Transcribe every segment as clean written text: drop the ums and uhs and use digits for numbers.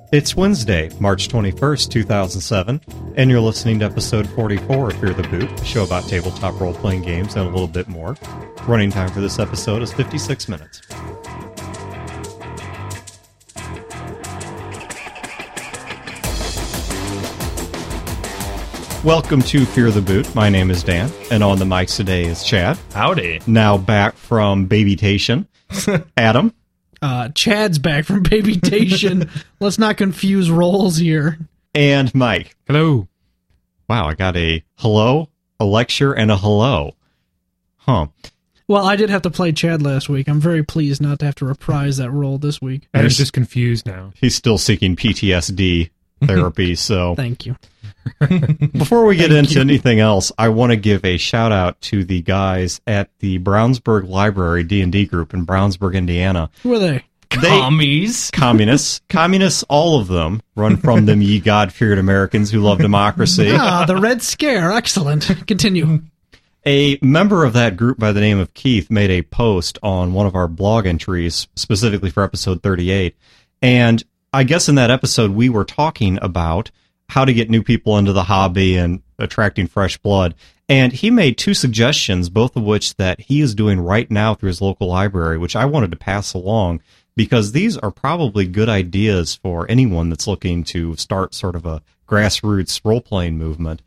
It's Wednesday, March 21st, 2007, and you're listening to episode 44 of Fear the Boot, a show about tabletop role-playing games and a little bit more. Running time for this episode is 56 minutes. Welcome to Fear the Boot. My name is Dan, and on the mics today is Chad. Howdy. Now back from Babytation. Adam. Chad's back from Babytation. Let's not confuse roles here. And Mike. Hello. Wow, I got a hello, a lecture, and a hello. Huh. Well, I did have to play Chad last week. I'm very pleased not to have to reprise that role this week. I'm just confused now. He's still seeking PTSD therapy, so... Thank you. Before we get into anything else, I want to give a shout out to the guys at the Brownsburg Library D&D group in Brownsburg, Indiana. Who are they? Commies. Communists, all of them, run from them ye God-feared Americans who love democracy. Ah, the Red Scare. Excellent. Continue. A member of that group by the name of Keith made a post on one of our blog entries, specifically for episode 38, and I guess in that episode we were talking about how to get new people into the hobby and attracting fresh blood. And he made two suggestions, both of which that he is doing right now through his local library, which I wanted to pass along because these are probably good ideas for anyone that's looking to start sort of a grassroots role-playing movement.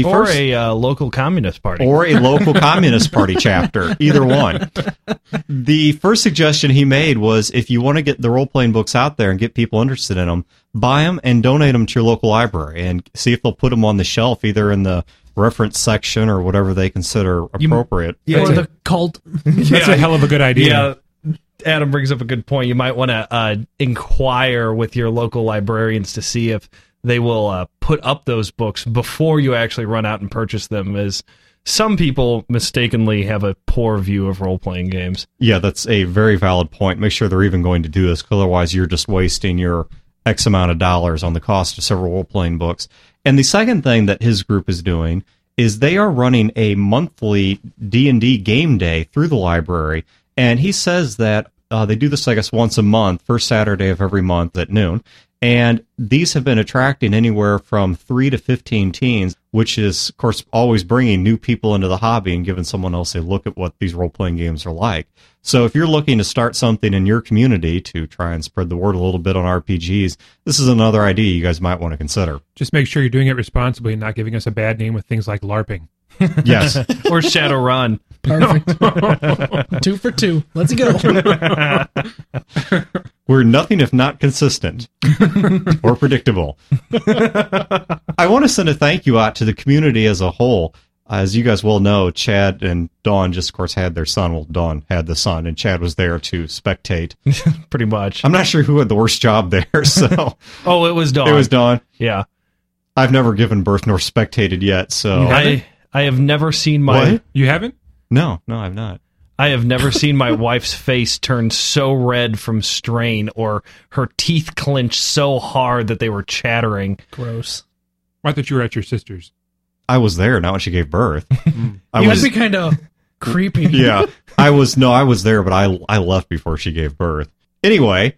A local communist party. Or a local communist party chapter. Either one. The first suggestion he made was if you want to get the role-playing books out there and get people interested in them, buy them and donate them to your local library and see if they'll put them on the shelf, either in the reference section or whatever they consider appropriate. Or the cult. That's a hell of a good idea. Yeah. Adam brings up a good point. You might want to inquire with your local librarians to see if they will put up those books before you actually run out and purchase them, as some people mistakenly have a poor view of role-playing games. Yeah, that's a very valid point. Make sure they're even going to do this, because otherwise you're just wasting your X amount of dollars on the cost of several role-playing books. And the second thing that his group is doing is they are running a monthly D&D game day through the library, and he says that they do this, I guess, once a month, first Saturday of every month at noon. And these have been attracting anywhere from 3 to 15 teens, which is, of course, always bringing new people into the hobby and giving someone else a look at what these role-playing games are like. So if you're looking to start something in your community to try and spread the word a little bit on RPGs, this is another idea you guys might want to consider. Just make sure you're doing it responsibly and not giving us a bad name with things like LARPing. Yes. Or Shadowrun. Perfect. 2 for 2. Let's go. We're nothing if not consistent or predictable. I want to send a thank you out to the community as a whole. As you guys well know, Chad and Dawn just, of course, had their son. Well, Dawn had the son, and Chad was there to spectate. Pretty much. I'm not sure who had the worst job there, so... Oh, it was Dawn. It was Dawn. Yeah. I've never given birth nor spectated yet, so... I have never seen my... What? You haven't? No, I've not. I have never seen my wife's face turn so red from strain or her teeth clench so hard that they were chattering. Gross. I thought you were at your sister's. I was there, not when she gave birth. That'd be kind of creepy. Yeah. I was there, but I left before she gave birth. Anyway,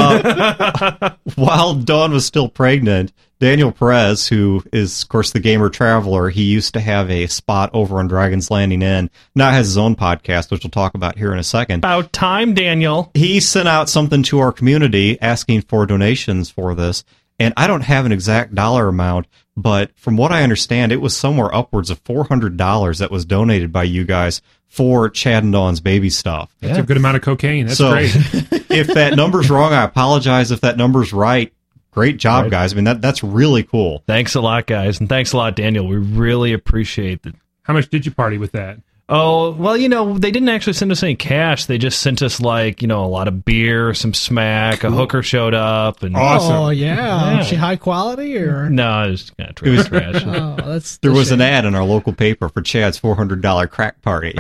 while Dawn was still pregnant, Daniel Perez, who is, of course, the Gamer Traveler, he used to have a spot over on Dragon's Landing Inn. Now has his own podcast, which we'll talk about here in a second. About time, Daniel. He sent out something to our community asking for donations for this, and I don't have an exact dollar amount, but from what I understand, it was somewhere upwards of $400 that was donated by you guys for Chad and Dawn's baby stuff. That's a good amount of cocaine. That's so, great. If that number's wrong, I apologize. If that number's right, great job, guys. I mean, that's really cool. Thanks a lot, guys. And thanks a lot, Daniel. We really appreciate it. How much did you party with that? Oh, well, they didn't actually send us any cash. They just sent us, a lot of beer, some smack, cool. A hooker showed up. And awesome. Oh, yeah. Was she high quality, or? No, it was kind of trash. There was an ad in our local paper for Chad's $400 crack party.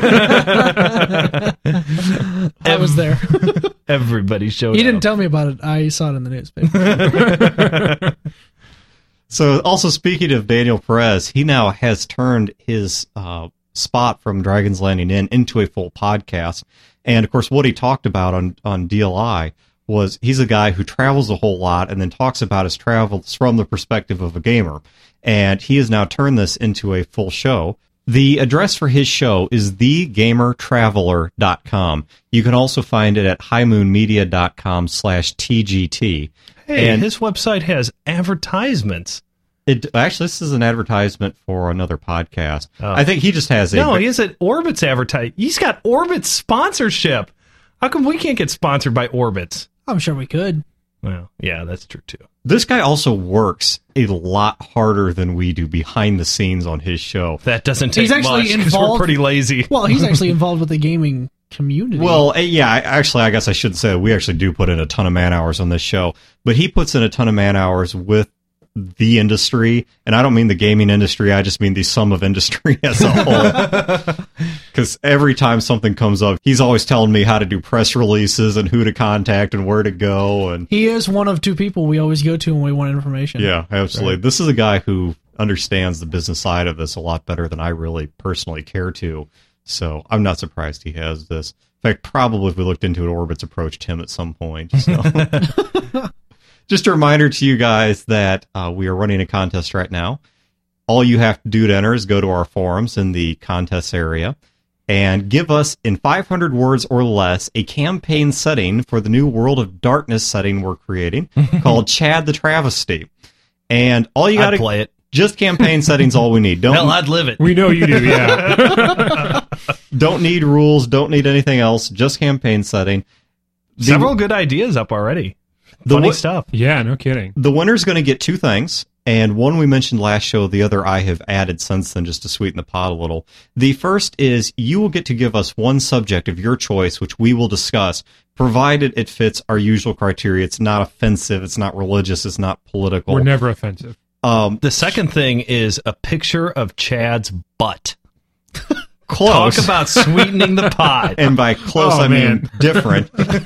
I was there. Everybody showed up. He didn't tell me about it. I saw it in the newspaper. So, also speaking of Daniel Perez, he now has turned his spot from Dragon's Landing Inn into a full podcast. And, of course, what he talked about on DLI was he's a guy who travels a whole lot and then talks about his travels from the perspective of a gamer. And he has now turned this into a full show. The address for his show is thegamertraveler.com. You can also find it at highmoonmedia.com/TGT. Hey, and his website has advertisements. Actually, this is an advertisement for another podcast. Oh. I think he just has a... No, he has an Orbitz advertise. He's got Orbitz sponsorship. How come we can't get sponsored by Orbitz? I'm sure we could. Well, yeah, that's true too. This guy also works a lot harder than we do behind the scenes on his show. That doesn't take He's actually much because we're involved- pretty lazy. Well, he's actually involved with the gaming community. Well, yeah, I guess I should say we actually do put in a ton of man hours on this show, but he puts in a ton of man hours with the industry, and I don't mean the gaming industry, I just mean the sum of industry as a whole. Because every time something comes up, he's always telling me how to do press releases and who to contact and where to go. And he is one of two people we always go to when we want information. yeah, absolutely. Right. This is a guy who understands the business side of this a lot better than I really personally care to. So I'm not surprised he has this. In fact, probably if we looked into it, Orbitz approached him at some point. So. Just a reminder to you guys that we are running a contest right now. All you have to do to enter is go to our forums in the contest area and give us, in 500 words or less, a campaign setting for the new World of Darkness setting we're creating called Chad the Travesty. And all you got I'd play it. Just campaign settings, all we need. Hell, I'd live it. We know you do, yeah. Don't need rules, don't need anything else, just campaign setting. Several good ideas up already. The Funny wa- stuff. Yeah, no kidding. The winner's going to get two things, and one we mentioned last show, the other I have added since then just to sweeten the pot a little. The first is you will get to give us one subject of your choice, which we will discuss, provided it fits our usual criteria. It's not offensive, it's not religious, it's not political. We're never offensive. The second thing is a picture of Chad's butt. Close. Talk about sweetening the pot. And by close, Oh, I mean man. different.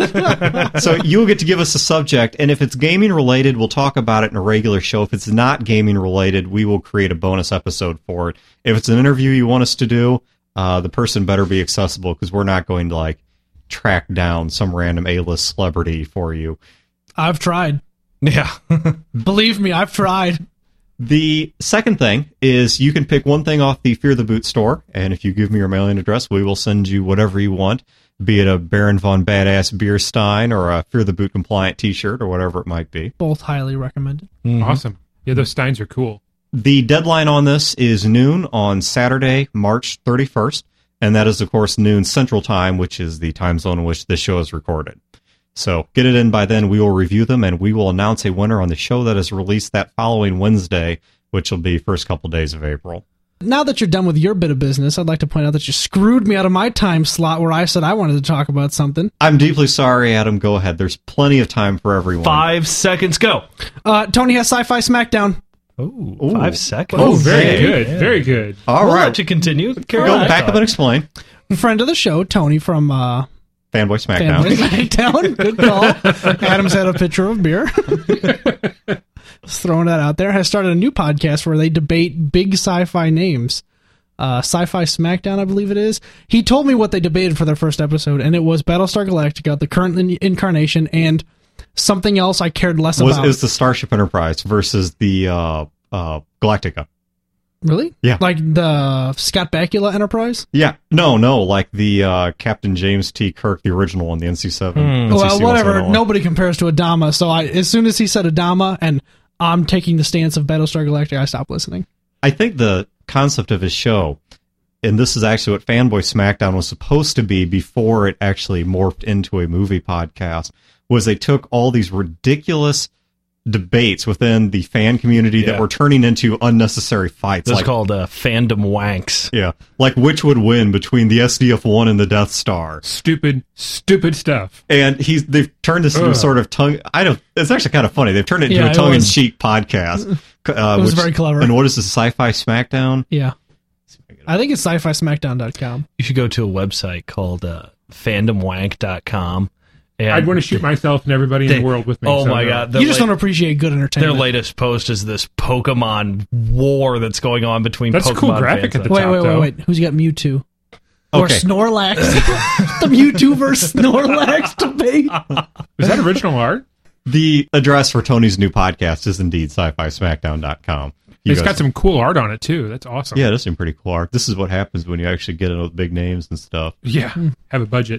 So you'll get to give us a subject, and if it's gaming related, we'll talk about it in a regular show. If it's not gaming related, we will create a bonus episode for it. If it's an interview you want us to do, the person better be accessible, because we're not going to track down some random A-list celebrity for you. I've tried. Yeah. Believe me, I've tried. The second thing is you can pick one thing off the Fear the Boot store, and if you give me your mailing address, we will send you whatever you want, be it a Baron Von Badass beer stein or a Fear the Boot compliant t-shirt or whatever it might be. Both highly recommended. Awesome. Yeah, those steins are cool. The deadline on this is noon on Saturday, March 31st, and that is, of course, noon Central Time, which is the time zone in which this show is recorded. So get it in by then. We will review them, and we will announce a winner on the show that is released that following Wednesday, which will be first couple days of April. Now that you're done with your bit of business, I'd like to point out that you screwed me out of my time slot where I said I wanted to talk about something. I'm deeply sorry, Adam. Go ahead. There's plenty of time for everyone. 5 seconds, go. Tony has Sci-Fi Smackdown. Ooh, Ooh. 5 seconds. Oh, very Okay. good. Yeah. Very good. All We'll right. let you continue. Go back up and explain. Friend of the show, Tony from Fanboy Smackdown. Fanboy Smackdown. Good call. Adam's had a pitcher of beer. Just throwing that out there. Has started a new podcast where they debate big sci-fi names. Sci-Fi Smackdown, I believe it is. He told me what they debated for their first episode, and it was Battlestar Galactica, the current incarnation, and something else I cared less about. Is the Starship Enterprise versus the Galactica. Really? Yeah. Like the Scott Bakula Enterprise? Yeah. No, like the Captain James T. Kirk, the original one, the NC-7. Well, NCC-171. whatever. Nobody compares to Adama, so as soon as he said Adama, and I'm taking the stance of Battlestar Galactica, I stopped listening. I think the concept of his show, and this is actually what Fanboy Smackdown was supposed to be before it actually morphed into a movie podcast, was they took all these ridiculous debates within the fan community that Yeah. were turning into unnecessary fights. This is called fandom wanks. Yeah, like which would win between the SDF-1 and the Death Star. Stupid stuff. And they've turned this into a sort of it's actually kind of funny. They've turned it into Yeah, a it tongue-in-cheek podcast. It was very clever. And what is this, Sci-Fi Smackdown? Yeah. I think it's sci-fi-smackdown.com. You should go to a website called fandomwank.com. And I'd want to shoot myself and everybody in the world with me. Oh so my no. god. You just don't appreciate good Their entertainment. latest post is this Pokemon war that's going on between That's a Pokemon cool graphic fans. at the Wait, top, though. wait. Who's got Mewtwo? Or Okay. Snorlax. The Mewtwo versus Snorlax debate. Is that original art? The address for Tony's new podcast is indeed sci-fi-smackdown.com. You It's guys- got some cool art on it too. That's awesome. Yeah, that's some pretty cool art. This is what happens when you actually get in with big names and stuff. Yeah. Have a budget.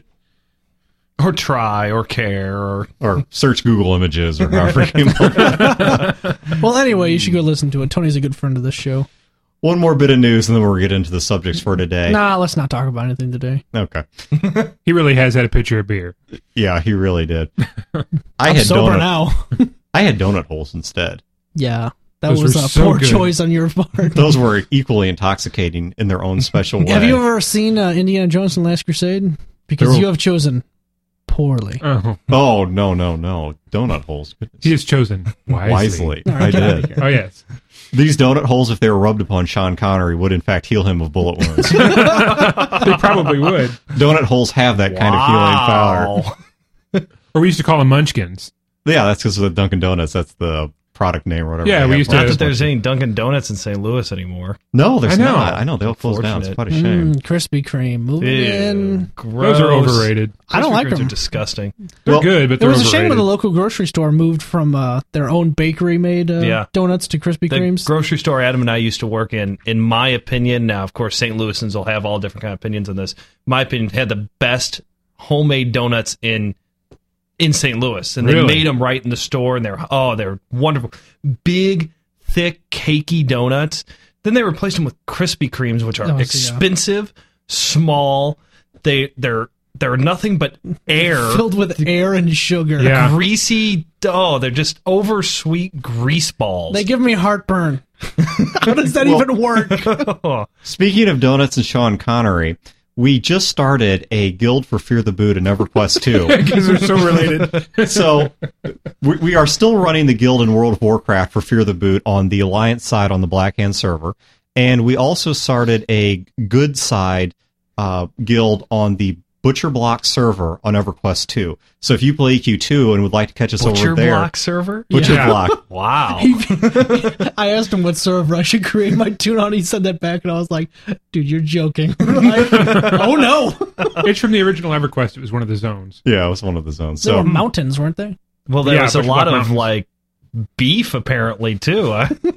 Or try, or care, Or search Google Images or however it came up. Well, anyway, you should go listen to it. Tony's a good friend of this show. One more bit of news, and then we'll get into the subjects for today. Nah, let's not talk about anything today. Okay. He really has had a picture of beer. Yeah, he really did. I'm sober now. I had donut holes instead. Yeah, that Those was were a so poor good. choice on your part. Those were equally intoxicating in their own special way. Have you ever seen Indiana Jones and the Last Crusade? Because They're- you have chosen poorly. Oh, Oh, no. Donut holes. Goodness. he has chosen wisely. All right, I get out of did. here. Oh yes. These donut holes, if they were rubbed upon Sean Connery, would in fact heal him of bullet wounds. They probably would. Donut holes have that kind of healing power. Or we used to call them munchkins. Yeah, that's because of the Dunkin' Donuts. That's the product name or whatever. Yeah, they we have. used to- Not that there's any Dunkin' Donuts in St. Louis anymore. No, there's I know. not. I know. They'll close down. It's quite a shame. Krispy Kreme. Moving in. Gross. Those are overrated. I don't Krispy like Kremes them. are disgusting. They're Well, good, but It they're was a overrated. shame when the local grocery store moved from their own bakery-made donuts to Krispy The Kremes. grocery store Adam and I used to work in my opinion, now of course St. Louisans will have all different kind of opinions on this. My opinion, had the best homemade donuts in St. Louis, and they Really? made them right in the store, and they're wonderful, big, thick, cakey donuts. Then they replaced them with Krispy Kremes, which are Oh, so, yeah. expensive, small. They're nothing but air. Filled with air and sugar. Yeah. Greasy. Oh, they're just over sweet grease balls. They give me heartburn. How does that even work? Speaking of donuts and Sean Connery, we just started a guild for Fear the Boot and EverQuest 2. because they're so related. So we are still running the guild in World of Warcraft for Fear the Boot on the Alliance side on the Black Hand server. And we also started a good side guild on the Butcher Block server on EverQuest 2. So if you play EQ2 and would like to catch us Butcher over there, Block server? Butcher Yeah. Block. Wow. I asked him what server I should create my tune on. He said that back, and I was like, dude, you're joking. Like, oh, no. It's from the original EverQuest. It was one of the zones. Yeah, it was one of the zones. There So were mountains, weren't they? Well, there Yeah, was a Butcher lot Block of Mountains. like beef apparently too.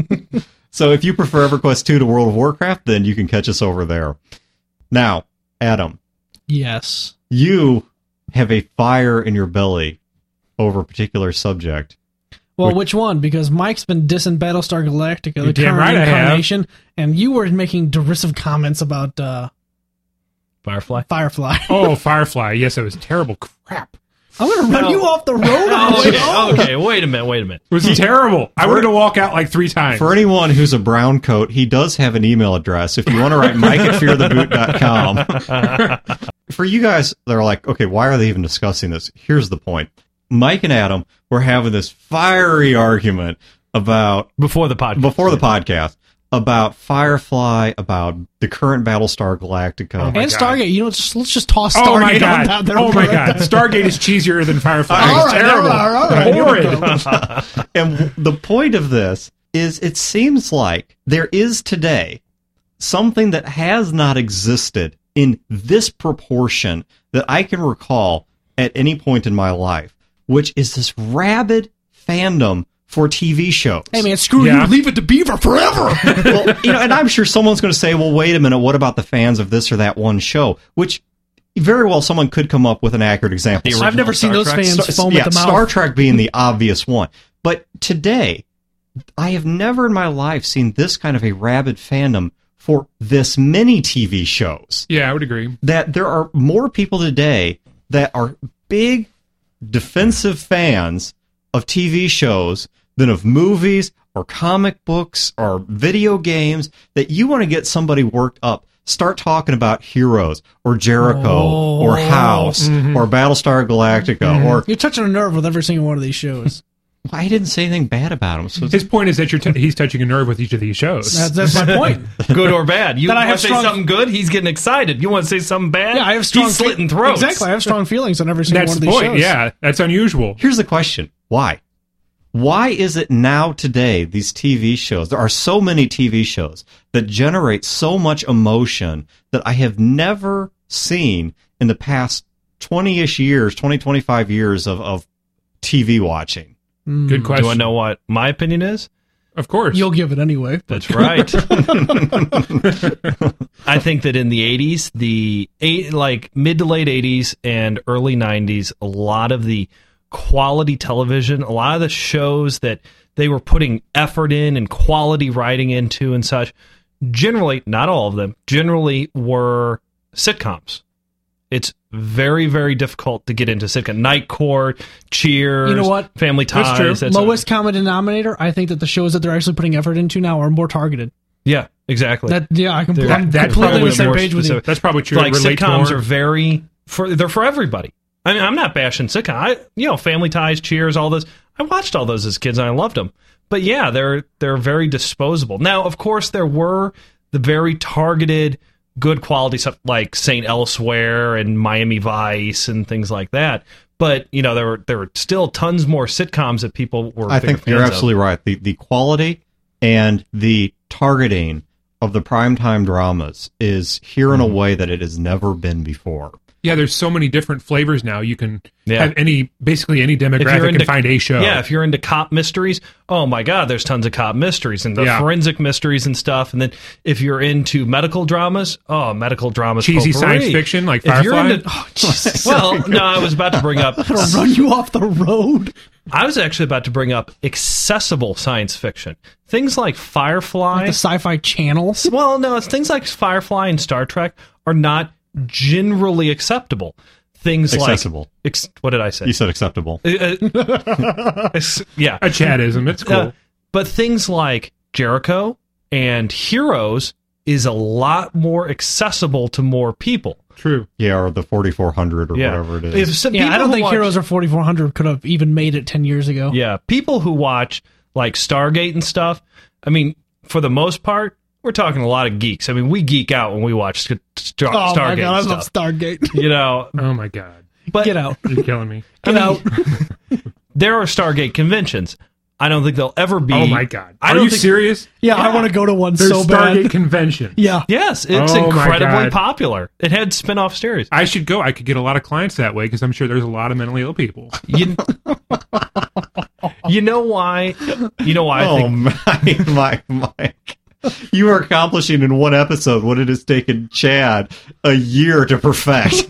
So if you prefer EverQuest 2 to World of Warcraft, then you can catch us over there. Now, Adam, Yes. you have a fire in your belly over a particular subject. Well, which one? Because Mike's been dissing Battlestar Galactica, the You're damn current right I have. incarnation, and you were making derisive comments about Firefly. Firefly. Oh, Firefly. Yes, it was terrible crap. I'm going to run you off the road on the way home. Okay, wait a minute. It was terrible. I wanted to walk out like 3 times. For anyone who's a brown coat, he does have an email address. If you want to write Mike at feartheboot.com. For you guys that are like, okay, why are they even discussing this? Here's the point. Mike and Adam were having this fiery argument about Before the podcast. about Firefly, about the current Battlestar Galactica. Oh my And God. Stargate. You know, let's just toss Stargate Oh my on god! down there. Oh my god! Stargate is cheesier than Firefly. All It's right, terrible. all right. Horrid. And the point of this is it seems like there is today something that has not existed in this proportion that I can recall at any point in my life, which is this rabid fandom for TV shows. Hey, man, screw Yeah. you. Leave it to Beaver forever. Well, and I'm sure someone's going to say, well, wait a minute, what about the fans of this or that one show? Which very well someone could come up with an accurate example. The I've never seen those Trek? fans foam Yeah, at the mouth. Star Trek being the obvious one. But today, I have never in my life seen this kind of a rabid fandom for this many TV shows. Yeah, I would agree. That there are more people today that are big defensive fans of TV shows than of movies or comic books or video games, that you want to get somebody worked up. Start talking about Heroes or Jericho or House or Battlestar Galactica or You're touching a nerve with every single one of these shows. I didn't say anything bad about him. So His point is that he's touching a nerve with each of these shows. That's my point. Good or bad. You That I want have to say strong- something good, he's getting excited. You want to say something bad, Yeah, I have strong he's slitting throats. Exactly. I have strong feelings on every single That's one the of these point. shows. Yeah, that's unusual. here's the question. Why? Why is it now today, these TV shows, there are so many TV shows that generate so much emotion that I have never seen in the past 20-ish years, 25 years of TV watching? Good question. Do I know what my opinion is? Of course. You'll give it anyway. But. That's right. I think that in the 80s, mid to late 80s and early 90s, a lot of the quality television, a lot of the shows that they were putting effort in and quality writing into and such, generally, not all of them, generally were sitcoms. It's very, very difficult to get into sitcom. Night Court, Cheers, You know what? Family Ties. That's true. Lowest common denominator, I think that the shows that they're actually putting effort into now are more targeted. Yeah, exactly. I'm That's completely on probably the same more page with you. specific. That's probably true. Like It relates sitcoms more. are they're for everybody. I mean, I'm not bashing sitcom. Family Ties, Cheers, all those. I watched all those as kids and I loved them. But yeah, they're very disposable. Now, of course, there were the very targeted, good quality stuff like St. Elsewhere and Miami Vice and things like that. But there were still tons more sitcoms that people were. I think you're absolutely right. The quality and the targeting of the primetime dramas is here in a way that it has never been before. Yeah, there's so many different flavors now. You can Yeah. have basically any demographic can find a show. Yeah, if you're into cop mysteries, oh my God, there's tons of cop mysteries and the forensic mysteries and stuff. And then if you're into medical dramas, medical dramas, Cheesy potpourri. science fiction like If you're Firefly. into, well, no, I was about to bring up. It'll run you off the road. I was actually about to bring up accessible science fiction, things like Firefly. Like the Sci-Fi Channel. Well, no, it's things like Firefly and Star Trek are not generally acceptable. Things Accessible. like what did I say? You said acceptable. Yeah, A Chadism. It's cool. but things like Jericho and Heroes is a lot more accessible to more people. True. Yeah, or the 4400 or whatever it is. If some Yeah, I people don't who think watch- Heroes or 4400 could have even made it 10 years ago. Yeah, people who watch like Stargate and stuff, I mean, for the most part, we're talking a lot of geeks. I mean, we geek out when we watch Stargate Oh my God, I stuff. love Stargate. Oh my God. But Get out. You're killing me. Get out. there are Stargate conventions. I don't think they'll ever be. Oh my God. I Are don't you think, serious? Yeah, I want to go to one There's so Stargate bad. convention. Yeah. Yes, it's Oh my incredibly God. popular. It had spin-off series. I should go. I could get a lot of clients that way because I'm sure there's a lot of mentally ill people. You know why? You know why? I think Mike. You are accomplishing in one episode what it has taken Chad a year to perfect.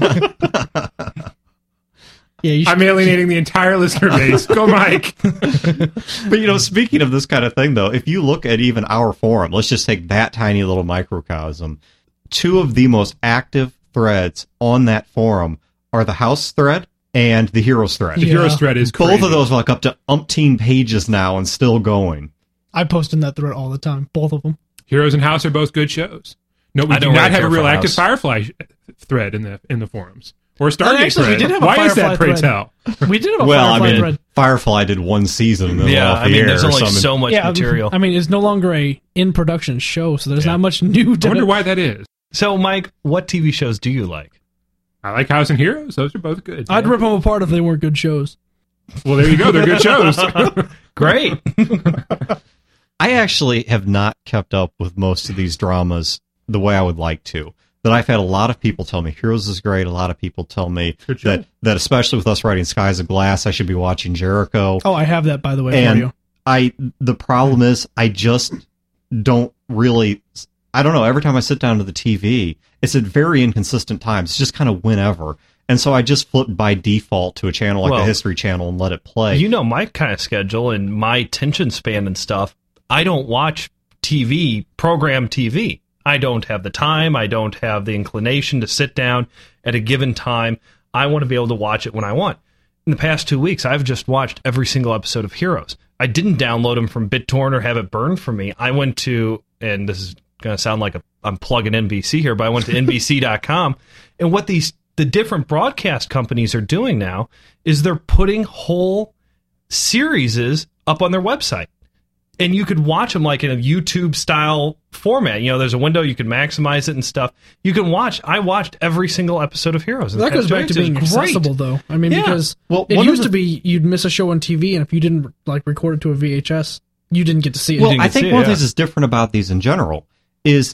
Yeah, you should, I'm alienating the entire listener base. Go, Mike. But, speaking of this kind of thing, though, if you look at even our forum, let's just take that tiny little microcosm. Two of the most active threads on that forum are the House thread and the Heroes thread. The Yeah. Heroes thread is crazy. Both of those are like up to umpteen pages now and still going. I post in that thread all the time. Both of them. Heroes and House are both good shows. No, we I do don't not really have a care real for active House. Firefly thread in the forums. Or a Stargate actually, we thread. did have a Why is that, Firefly pray thread. tell? We did have a Well, Firefly thread. Firefly did one season and then yeah, off the I mean, air. there's only so, so much material. I mean, it's no longer a in-production show, so there's not much new to I wonder why that is. So, Mike, what TV shows do you like? I like House and Heroes. Those are both good. I'd rip them apart if they weren't good shows. Well, there you go. They're good shows. Great. I actually have not kept up with most of these dramas the way I would like to. That I've had a lot of people tell me Heroes is great. A lot of people tell me Good show. that especially with us writing Skies of Glass, I should be watching Jericho. Oh, I have that, by the way, for And you. the problem is I just don't really, I don't know, every time I sit down to the TV, it's at very inconsistent times. It's just kind of whenever. And so I just flip by default to a channel like Well, the History Channel and let it play. You know my kind of schedule and my attention span and stuff. I don't watch program TV. I don't have the time. I don't have the inclination to sit down at a given time. I want to be able to watch it when I want. In the past 2 weeks, I've just watched every single episode of Heroes. I didn't download them from BitTorrent or have it burned for me. I went to, and this is going to sound like I'm plugging NBC here, but I went to NBC.com. And what the different broadcast companies are doing now is they're putting whole series up on their website. And you could watch them like in a YouTube style format. There's a window, you can maximize it and stuff. You can watch. I watched every single episode of Heroes. That goes back to being It was great. accessible, though. I mean, Yeah. because Well, it one of used the- to be you'd miss a show on TV, and if you didn't record it to a VHS, you didn't get to see it. Well, didn't I get to think see it, one of the yeah. things that's different about these in general is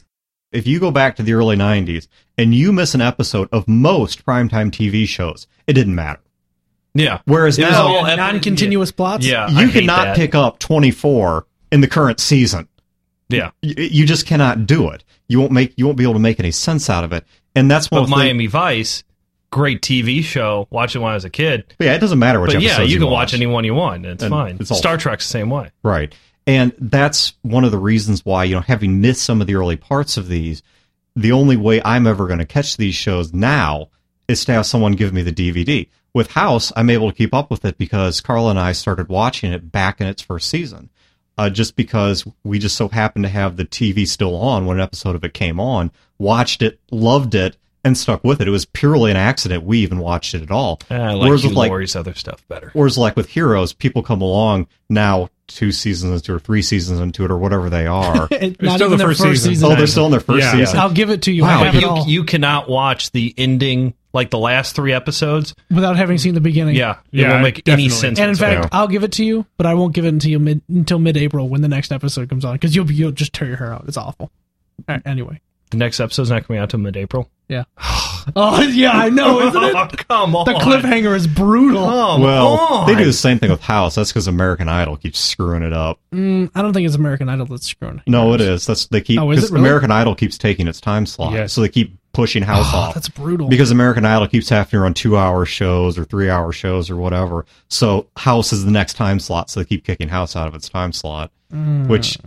If you go back to the early 90s and you miss an episode of most primetime TV shows, it didn't matter. Yeah. Whereas It was now, all non-continuous plots. Yeah. you cannot pick up 24 in the current season. Yeah. You just cannot do it. You won't be able to make any sense out of it. And that's one But Miami Vice, great TV show. Watched it when I was a kid. Yeah, it doesn't matter which But yeah, episodes you can watch watch any one you want. It's And fine. it's all- Star Trek's the same way. Right. And that's one of the reasons why, having missed some of the early parts of these, the only way I'm ever going to catch these shows now is to have someone give me the DVD. With House, I'm able to keep up with it because Carla and I started watching it back in its first season. Just because we just so happened to have the TV still on when an episode of it came on, watched it, loved it, and stuck with it. It was purely an accident we even watched it at all. I like Hugh Laurie's other stuff better. Whereas like with Heroes, people come along now 2 seasons into it or 3 seasons into it or whatever they are. Not still even the their first first season. season. Oh, they're still in their first Yeah. season. I'll give it to you. Wow. I have it all You cannot watch the ending, like the last 3 episodes. without having seen the beginning. Yeah. It Yeah, won't make any definitely. sense. And in fact, whatsoever. I'll give it to you, but I won't give it until mid-April when the next episode comes on because you'll just tear your hair out. It's awful. All right, anyway, the next episode's not coming out till mid-April. yeah. Oh yeah, I know, isn't Oh, it? come on. The cliffhanger is brutal. Come Well, on. they do the same thing with House. That's because American Idol keeps screwing it up. I don't think it's American Idol that's screwing. No, it is. They keep Oh, is because it really? American Idol keeps taking its time slot, Yes. so they keep pushing House Oh, off. that's brutal. Because American Idol keeps having to run 2-hour shows or 3-hour shows or whatever. So House is the next time slot, so they keep kicking House out of its time slot. Which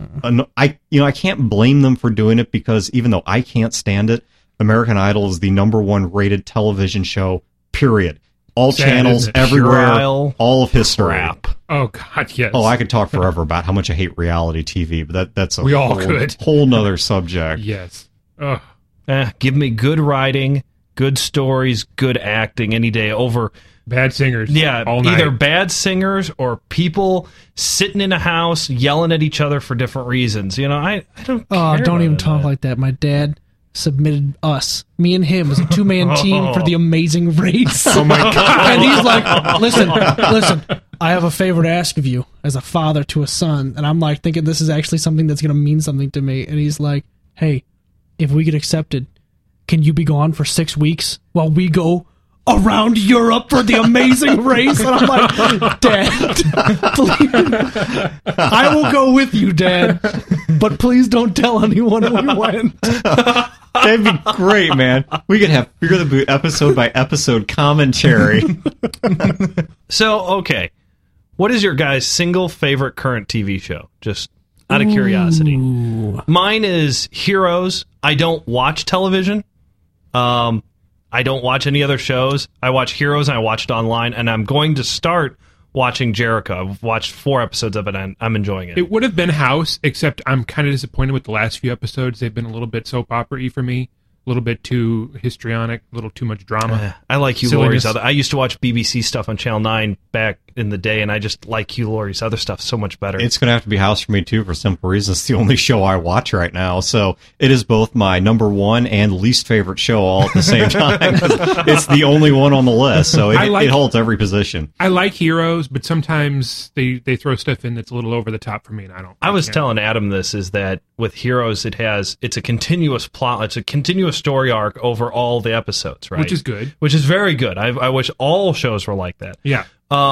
I can't blame them for doing it because even though I can't stand it, American Idol is the #1 rated television show. Period. All Sad, channels, isn't it? everywhere, Puerile all of history. crap. Oh God, yes. Oh, I could talk forever about how much I hate reality TV, but that's a We all whole, could. whole nother subject. Yes. Oh, Give me good writing, good stories, good acting any day over bad singers. Yeah, all night. either bad singers or people sitting in a house yelling at each other for different reasons. I don't. Oh, care don't even about talk that. like that. My dad submitted me and him as a 2-man team for the Amazing Race. Oh my God. And he's like, listen, I have a favor to ask of you as a father to a son. And I'm like thinking this is actually something that's going to mean something to me. And he's like, hey, if we get accepted, can you be gone for 6 weeks while we go around Europe for the Amazing Race? And I'm like, Dad, please, I will go with you, Dad, but please don't tell anyone we went. That'd be great, man. We could have Fear the Boot episode by episode commentary. So, okay, what is your guys' single favorite current TV show? Just out of curiosity. Mine is Heroes. I don't watch television. I don't watch any other shows. I watch Heroes and I watch it online, and I'm going to start watching Jericho. I've watched 4 episodes of it and I'm enjoying it. It would have been House, except I'm kind of disappointed with the last few episodes. They've been a little bit soap opera-y for me, a little bit too histrionic, a little too much drama. I like Hugh Silliness. Laurie's other. I used to watch BBC stuff on Channel 9 back in the day, and I just like Hugh Laurie's other stuff so much better. It's going to have to be House for me, too, for simple reasons. It's the only show I watch right now. So it is both my #1 and least favorite show all at the same time. It's the only one on the list. So it holds every position. I like Heroes, but sometimes they throw stuff in that's a little over the top for me, and I was can't. telling Adam this, is that with Heroes, it's a continuous plot. It's a continuous story arc over all the episodes, right? Which is good. Which is very good. I wish all shows were like that. Yeah.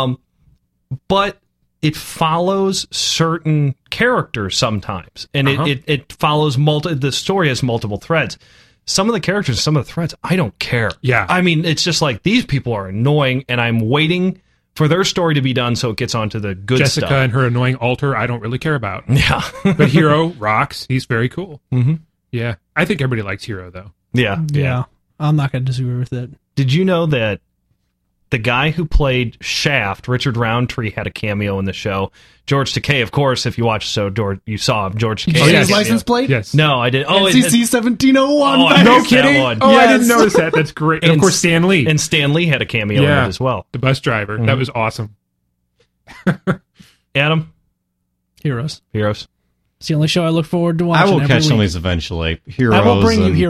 But it follows certain characters sometimes, and it follows the story has multiple threads. Some of the characters, some of the threads, I don't care. Yeah. I mean, it's just like these people are annoying, and I'm waiting for their story to be done so it gets onto the good Jessica stuff. and her annoying altar, I don't really care about. Yeah. But Hero rocks. He's very cool. Mm-hmm. Yeah. I think everybody likes Hero, though. Yeah. I'm not going to disagree with it. Did you know that the guy who played Shaft, Richard Roundtree, had a cameo in the show? George Takei, of course, if you watched the show, George, you saw him. George Did Takei. you see yes. his license plate? Yes. No, I didn't. Oh, NCC 1701. Oh, I no missed that kidding. one. Oh, I Yes. didn't notice that. That's great. And of course, Stan Lee. And Stan Lee had a cameo in Yeah. it as well. The bus driver. That was awesome. Adam? Heroes. Heroes. It's the only show I look forward to I watching. will every catch some of week. these eventually. Heroes. I will bring you and- Heroes.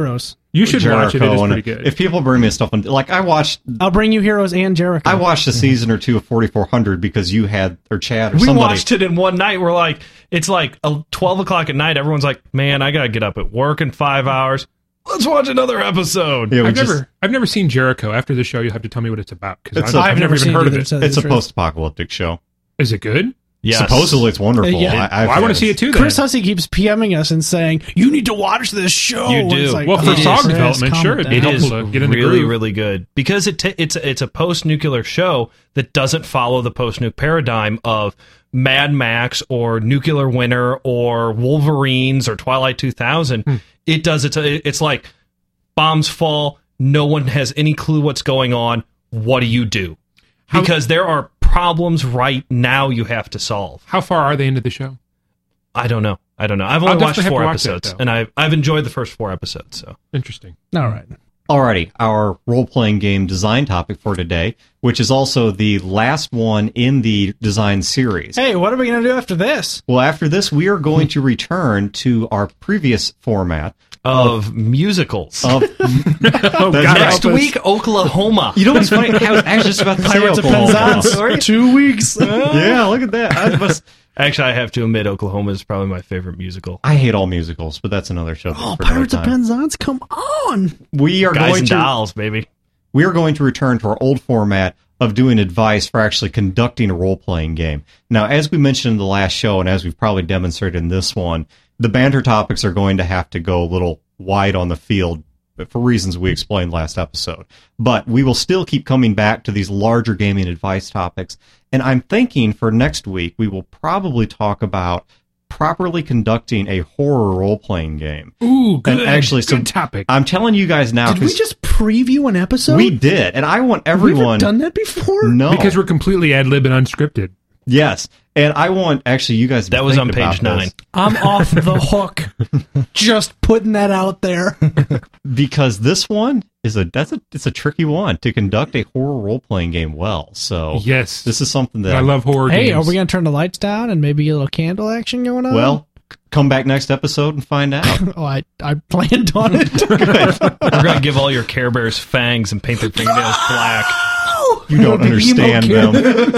You should watch it. It is and pretty good. If people bring me stuff, like I'll bring you Heroes and Jericho. I watched a season or two of 4400 because you had, or Chad, or We somebody. watched it in one night. We're like, it's like 12 o'clock at night. Everyone's like, man, I got to get up at work in 5 hours. Let's watch another episode. Yeah, I've never seen Jericho. After the show, you'll have to tell me what it's about because I've I've never even seen heard of either, it. so It's a the truth. post-apocalyptic show. Is it good? Yes. Supposedly it's wonderful. Yeah. I want to see it too. Then. Chris Hussey keeps PMing us and saying, you need to watch this show. You And do. it's like, Well, for oh, song Chris, development, calm sure, it it down. It is helpful to get in the really, groove. really good because it's a post-nuclear show that doesn't follow the post-nuke paradigm of Mad Max or Nuclear Winter or Wolverines or Twilight 2000. It does. It's like bombs fall. No one has any clue what's going on. What do you do? Because there are problems right now you have to solve. How far are they into the show? I don't know. I've only I'll watched definitely have 4 to watch that, episodes, though. and I've enjoyed the first 4 episodes. So Interesting. All right. Alrighty, our role-playing game design topic for today, which is also the last one in the design series. Hey, what are we going to do after this? Well, after this, we are going to return to our previous format of musicals. of Oh, God, Next help us. week, Oklahoma. You know what's funny? I was actually just about to say Pirates of Oklahoma. Penzance. 2 weeks. Yeah, look at that. Actually, I have to admit, Oklahoma is probably my favorite musical. I hate all musicals, but that's another show. Oh, for another Pirates of time. Penzance, come on. We are Guys going and to dolls, baby. we are going to return to our old format of doing advice for actually conducting a role-playing game. Now, as we mentioned in the last show, and as we've probably demonstrated in this one, the banter topics are going to have to go a little wide on the field for reasons we explained last episode. But we will still keep coming back to these larger gaming advice topics. And I'm thinking for next week, we will probably talk about properly conducting a horror role-playing game. Ooh, good. And actually, good topic. I'm telling you guys now, Did we 'cause just preview an episode? we did, and I want Have we ever everyone... done that before? No. Because we're completely ad-lib and unscripted. Yes, and I want actually you guys. To That be was on thinking page about 9. this, I'm off the hook. Just putting that out there. because this one is it's a tricky one to conduct a horror role playing game well. So Yes. this is something that I love horror Hey, games. are we going to turn the lights down and maybe get a little candle action going on? Well, come back next episode and find out. oh, I planned on it. We're going to give all your Care Bears fangs and paint their fingernails black. You don't understand them.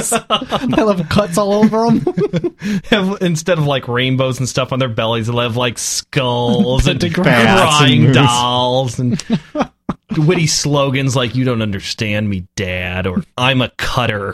I love cuts all over them. Instead of like rainbows and stuff on their bellies, they'll have like skulls and Bats and crying moose. dolls and witty slogans like "You don't understand me, Dad" or "I'm a cutter."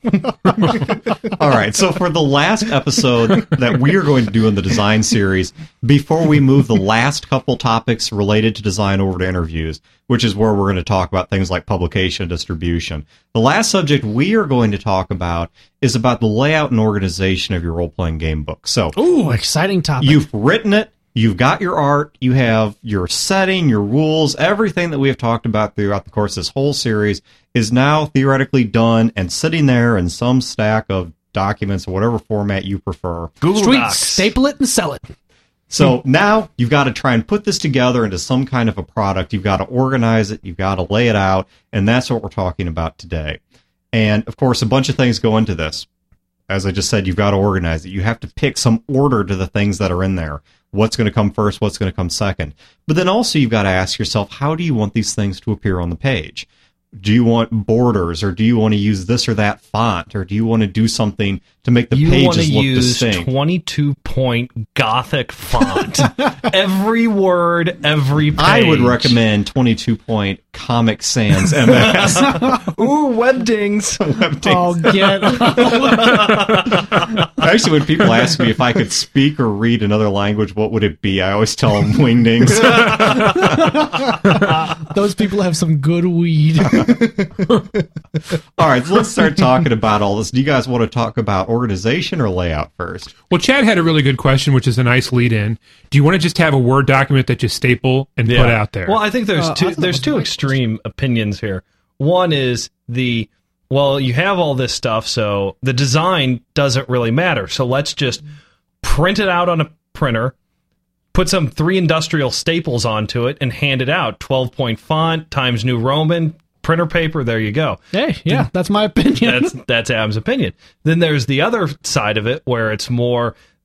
All right, so for the last episode that we are going to do in the design series, before we move the last couple topics related to design over to interviews, which is where we're going to talk about things like publication and distribution, the last subject we are going to talk about is about the layout and organization of your role-playing game book. So Ooh, exciting topic. you've written it, you've got your art, you have your setting, your rules, everything that we have talked about throughout the course of this whole series is now theoretically done and sitting there in some stack of documents or whatever format you prefer. Google Sweet, Docs. staple it and sell it. So now you've got to try and put this together into some kind of a product. You've got to organize it. You've got to lay it out. And that's what we're talking about today. And of course, a bunch of things go into this. As I just said, you've got to organize it. You have to pick some order to the things that are in there. What's going to come first? What's going to come second? But then also you've got to ask yourself, how do you want these things to appear on the page? Do you want borders, or do you want to use this or that font, or do you want to do something to make the You want to pages look use distinct? 22-point Gothic font. Every word, every page. I would recommend 22-point Comic Sans MS. Ooh, webdings. Oh, get Actually, when people ask me if I could speak or read another language, what would it be? I always tell them wingdings. those people have some good weed. All right, so let's start talking about all this. Do you guys want to talk about organization or layout first? Well, Chad had a really good question, which is a nice lead-in. Do you want to just have a Word document that you staple and put out there? Well, I think there's I two. thought There's that was two a extreme opinions here. One is you have all this stuff, so the design doesn't really matter. So let's just print it out on a printer, put some 3 industrial staples onto it, and hand it out. 12-point font, Times New Roman, printer paper. There you go. Hey, yeah, that's my opinion. That's Adam's opinion. Then there's the other side of it where it's more,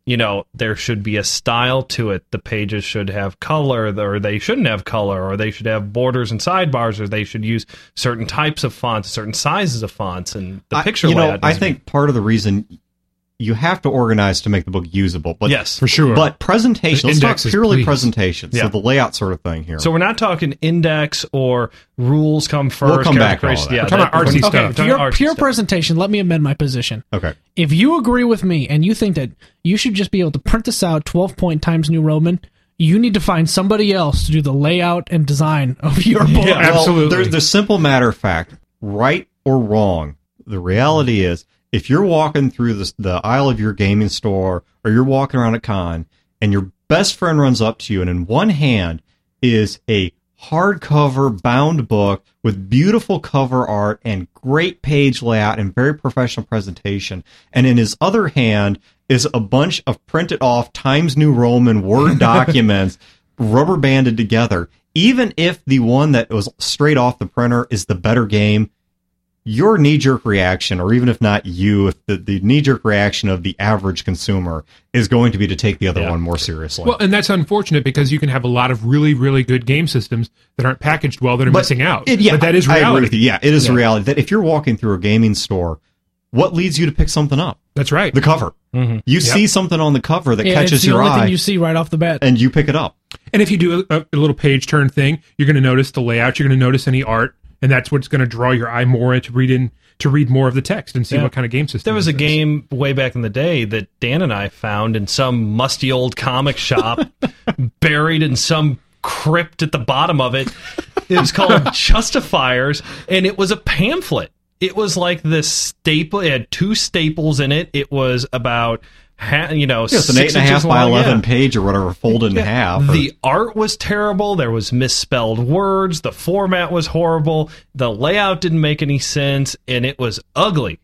there should be a style to it. The pages should have color, or they shouldn't have color, or they should have borders and sidebars, or they should use certain types of fonts, certain sizes of fonts, and the picture layout. I think part of the reason you have to organize to make the book usable, but yes, for sure. But presentation, let's talk Indexes, purely please. presentation. Yeah. So the layout sort of thing here. So we're not talking index or rules come first. We'll come back to all character that. creation. We're talking about artsy okay, stuff. we're talking artsy Pure stuff. presentation. Let me amend my position. Okay. If you agree with me and you think that you should just be able to print this out 12-point Times New Roman, you need to find somebody else to do the layout and design of your book. Yeah. Absolutely. Well, there's the simple matter of fact, right or wrong. The reality is, if you're walking through the aisle of your gaming store, or you're walking around a con, and your best friend runs up to you, and in one hand is a hardcover bound book with beautiful cover art and great page layout and very professional presentation, and in his other hand is a bunch of printed off Times New Roman Word documents rubber banded together. Even if the one that was straight off the printer is the better game, your knee-jerk reaction, or even if not you, if the knee-jerk reaction of the average consumer is going to be to take the other one more seriously. Well, and that's unfortunate because you can have a lot of really, really good game systems that aren't packaged well that are missing out. But that is reality. I agree with you. Yeah, it is reality. That if you're walking through a gaming store, what leads you to pick something up? That's right. The cover. Mm-hmm. You see something on the cover that Yeah, catches it's the your only eye, thing you see right off the bat. and you pick it up. And if you do a little page turn thing, you're going to notice the layout. You're going to notice any art, and that's what's going to draw your eye more to read more of the text and see what kind of game system. There was it a is. game way back in the day that Dan and I found in some musty old comic shop, buried in some crypt at the bottom of it. It was called Justifiers, and it was a pamphlet. It was like this staple. It had two staples in it. It was about, It's an 6 8.5 inches by long, 11 page or whatever, folded in half. or- The art was terrible. There was misspelled words. The format was horrible. The layout didn't make any sense, and it was ugly.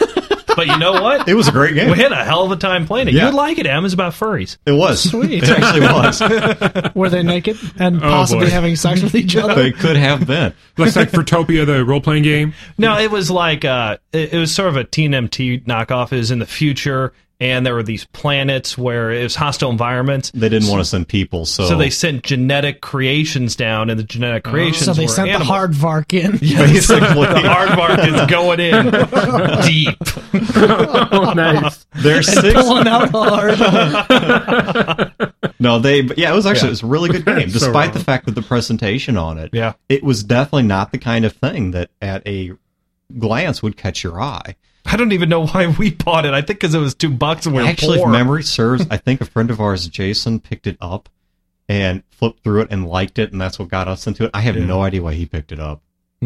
But you know what? It was a great game. We had a hell of a time playing it. Yeah. You'd like it, Em. It's about furries. It was. Sweet. It actually was. Were they naked and possibly boy. having sex with each other? They could have been. Looks like Fruitopia, the role playing game. No, it was like it was sort of a TNMT knockoff. It was in the future, and there were these planets where it was hostile environments. They didn't want to send people, So they sent genetic creations down, and the genetic creations So they were sent animals. the hardvark in. basically. The aardvark is going in deep. Oh, nice. There's And six. pulling out hard. No, it was actually it was a really good game, So despite wrong. the fact that the presentation on it. Yeah. It was definitely not the kind of thing that at a glance would catch your eye. I don't even know why we bought it. I think because it was $2 and we were Actually, poor. if memory serves, I think a friend of ours, Jason, picked it up and flipped through it and liked it, and that's what got us into it. I have no idea why he picked it up.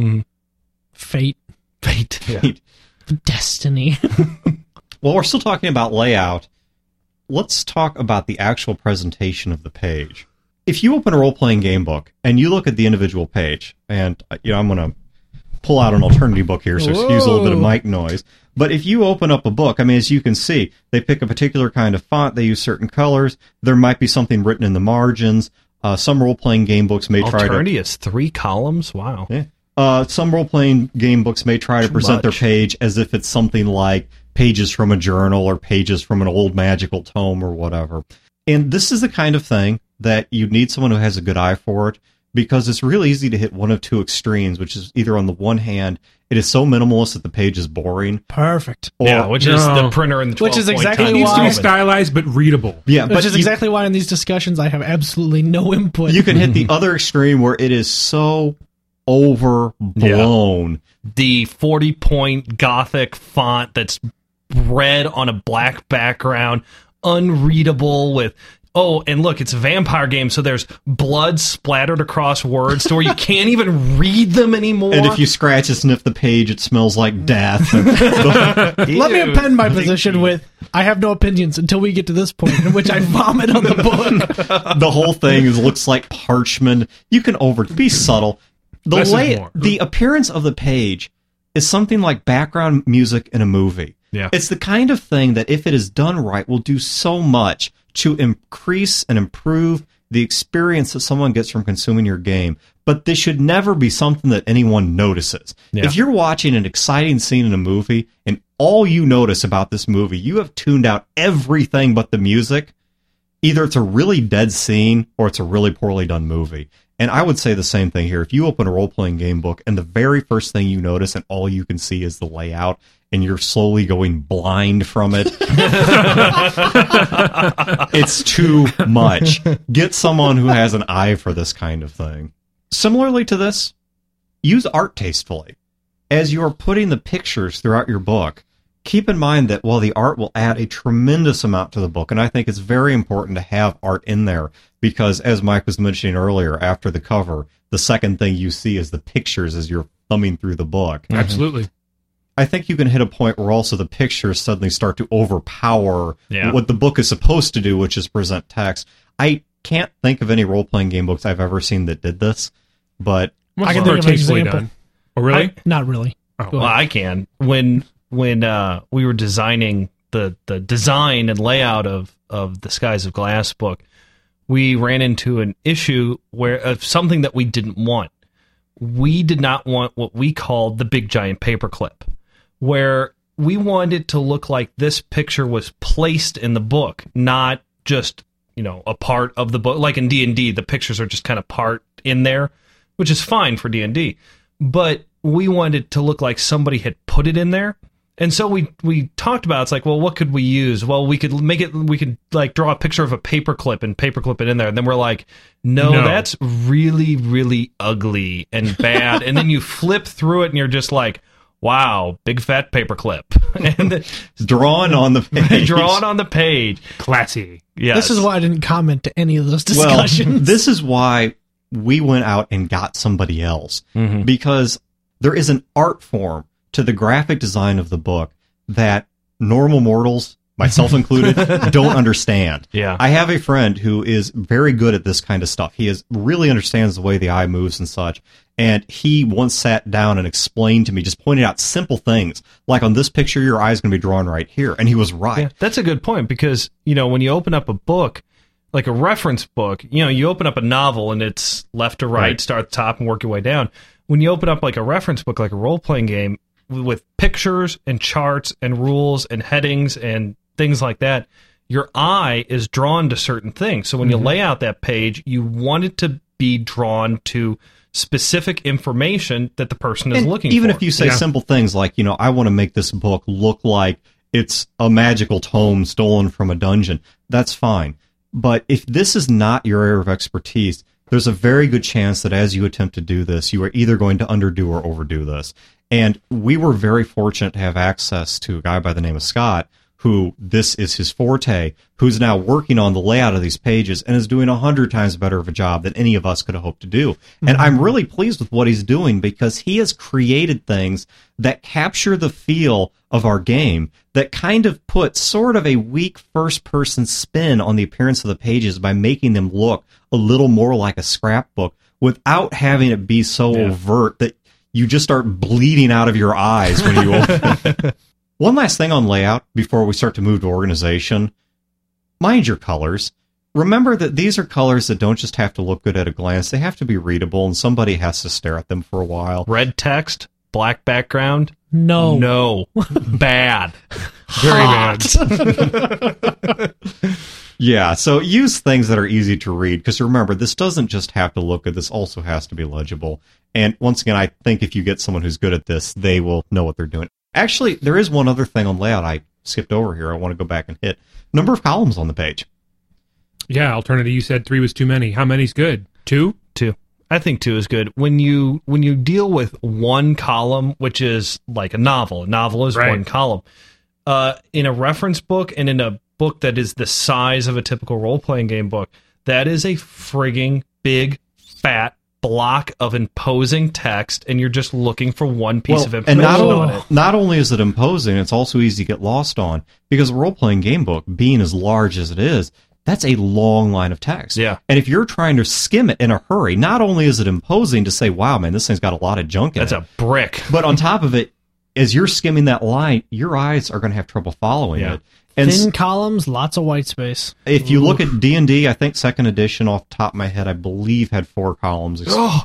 Fate. Fate. Yeah. Destiny. Well, we're still talking about layout. Let's talk about the actual presentation of the page. If you open a role-playing game book and you look at the individual page, and I'm going to pull out an alternative book here, so excuse a little bit of mic noise. But if you open up a book, as you can see, they pick a particular kind of font, they use certain colors, there might be something written in the margins. Some role-playing game books may try to... Alternity is 3 columns? Wow. Yeah. Some role-playing game books may try to present their page as if it's something like pages from a journal or pages from an old magical tome or whatever. And this is the kind of thing that you need someone who has a good eye for it, because it's really easy to hit one of two extremes, which is either on the one hand, it is so minimalist that the page is boring. Perfect. Yeah, which is the printer in the 12 Which is exactly It needs to why- be stylized but readable. Yeah, Which is exactly why in these discussions I have absolutely no input. you can hit the other extreme where it is so overblown. The 40-point Gothic font that's red on a black background, unreadable with... Oh, and look, it's a vampire game, so there's blood splattered across words to where you can't even read them anymore. And if you scratch and sniff the page, it smells like death. Let me append my position with, I have no opinions until we get to this point in which I vomit on the book. The whole thing looks like parchment. You can be subtle. Less is more. The appearance of the page is something like background music in a movie. Yeah. It's the kind of thing that, if it is done right, will do so much to increase and improve the experience that someone gets from consuming your game. But this should never be something that anyone notices. Yeah. If you're watching an exciting scene in a movie and all you notice about this movie, you have tuned out everything but the music. Either it's a really dead scene or it's a really poorly done movie. And I would say the same thing here. If you open a role-playing game book and the very first thing you notice and all you can see is the layout and you're slowly going blind from it, it's too much. Get someone who has an eye for this kind of thing. Similarly to this, use art tastefully. As you are putting the pictures throughout your book, keep in mind that while the art will add a tremendous amount to the book, and I think it's very important to have art in there, because as Mike was mentioning earlier, after the cover, the second thing you see is the pictures as you're thumbing through the book. Absolutely. I think you can hit a point where also the pictures suddenly start to overpower what the book is supposed to do, which is present text. I can't think of any role-playing game books I've ever seen that did this, but I can think of an example. Oh, really? Not really. Oh, Well, I can. When we were designing the design and layout of the Skies of Glass book, we ran into an issue where of something that we didn't want. We did not want what we called the big giant paperclip, where we wanted it to look like this picture was placed in the book, not just, a part of the book. Like in D&D, the pictures are just kind of part in there, which is fine for D&D. But we wanted it to look like somebody had put it in there. And so we talked about, it's like, well, what could we use? Well, we could like draw a picture of a paperclip and paperclip it in there. And then we're like, no, that's really, really ugly and bad. And then you flip through it and you're just like, wow, big fat paperclip. And drawn on the page. Drawn on the page. Classy. Yes. This is why I didn't comment to any of those discussions. Well, this is why we went out and got somebody else, because there is an art form to the graphic design of the book that normal mortals, myself included, don't understand. Yeah. I have a friend who is very good at this kind of stuff. He really understands the way the eye moves and such. And he once sat down and explained to me, just pointed out simple things, like on this picture, your eye's going to be drawn right here. And he was right. Yeah, that's a good point, because, when you open up a book, like a reference book, you open up a novel and it's left to right, start at the top and work your way down. When you open up like a reference book, like a role-playing game, with pictures and charts and rules and headings and things like that, your eye is drawn to certain things. So when you lay out that page, you want it to be drawn to specific information that the person is looking for. Even if you say simple things like, I want to make this book look like it's a magical tome stolen from a dungeon, that's fine. But if this is not your area of expertise, there's a very good chance that as you attempt to do this, you are either going to underdo or overdo this. And we were very fortunate to have access to a guy by the name of Scott, who this is his forte, who's now working on the layout of these pages and is doing 100 times better of a job than any of us could have hoped to do. And I'm really pleased with what he's doing, because he has created things that capture the feel of our game, that kind of put sort of a weak first-person spin on the appearance of the pages by making them look a little more like a scrapbook without having it be so overt that you just start bleeding out of your eyes when you open it. One last thing on layout before we start to move to organization. Mind your colors. Remember that these are colors that don't just have to look good at a glance. They have to be readable, and somebody has to stare at them for a while. Red text, black background. No. Bad. Very bad. Yeah, so use things that are easy to read, because remember, this doesn't just have to look good, this also has to be legible. And once again, I think if you get someone who's good at this, they will know what they're doing. Actually, there is one other thing on layout I skipped over here I want to go back and hit. Number of columns on the page. Yeah, alternative, you said 3 was too many. How many's good? 2? 2. I think 2 is good. When you deal with one column, which is like a novel is one column. In a reference book and in a book that is the size of a typical role-playing game book, that is a frigging big, fat block of imposing text, and you're just looking for one piece of information on it. Not only is it imposing, it's also easy to get lost on, because a role-playing game book, being as large as it is, that's a long line of text. Yeah. And if you're trying to skim it in a hurry, not only is it imposing to say, wow, man, this thing's got a lot of junk in it. That's a brick. But on top of it, as you're skimming that line, your eyes are going to have trouble following it. And thin columns, lots of white space. If you look at D&D, I think 2nd edition off the top of my head, I believe had 4 columns.